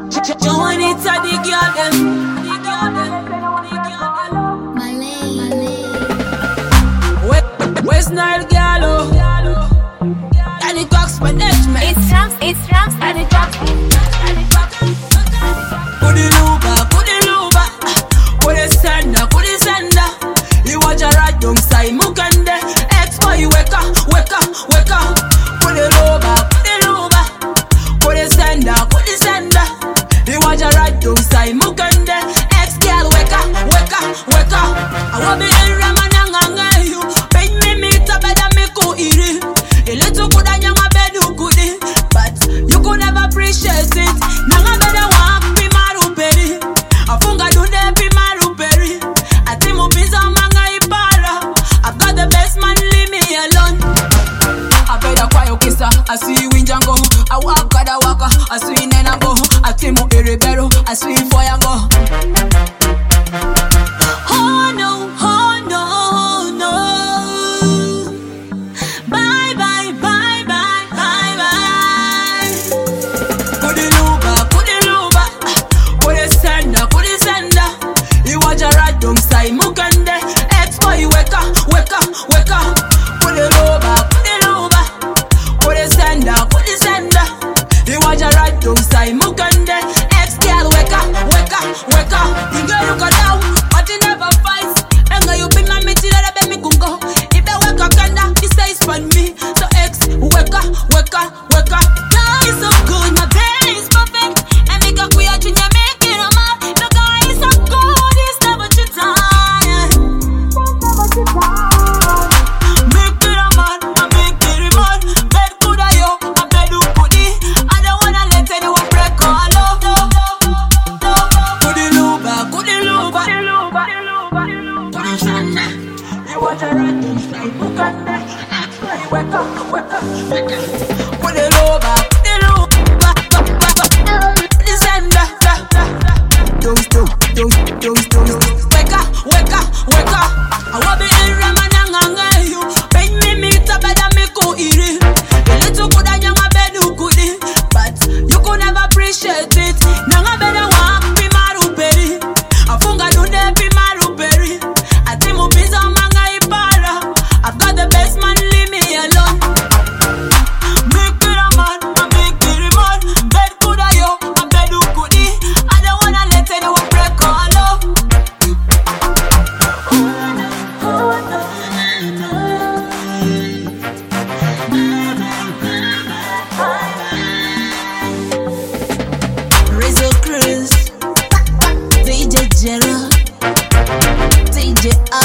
Joanita, the girl them. West Nile Gallo. Danny Cox management. It's Rams, Danny Cox. Kudiluba. Kudisenda. Iwaja rajum sai mukande. Ex-boy weka. Kudiluba. Kudisenda. Iwaja rajum sai mukande. Ex-girl weka. I want be in Ramananga you. Bring me meat up better me ko iri. A little good and young bed you could, but you could never appreciate it. Nanga better walk be maru peri. Afunga dunde be maru peri. Atimu pizza manga ipara. I've got the best man, leave me alone. I better quiet kissa. I see you in Django. I walk waka. I see in Nenango. Atimu iribero. I see for yango. Oh no. Bye. Kudiluba. Kudisenda. Iwaja rajum sai mukande. Ex-boy weka. Kudiluba. Kudisenda. Iwaja rajum sai mukande. Ex-girl weka. You girl you go down, but you never fight. Enga you be my mate, let a baby go. If they weka kanda, he says for me. So ex, weka. Love is so good, my pain is perfect. And make a queer junior, make it a man. The guy is so good, he's never too tired. Make it a man. Bed good a yo, a bed do goodie. I don't wanna let anyone break all love. Kudiluba. You want to run this night, look at that. Wake up. Kudiluba. Descenda. Don't. Wake up. I want be in Ramananga you. Bring me meat up better me ko iri. A little good and young bed you could, but you could never appreciate it. Nanga better walk be maru peri. Afunga dunde be maru peri. Atimu pizza manga ipara. I've got the best man, leave me alone. Make it a man. Bed good a yo, a bed do goodie. I don't wanna let anyone break all love. Rizzo Cruz, DJ Jera, DJ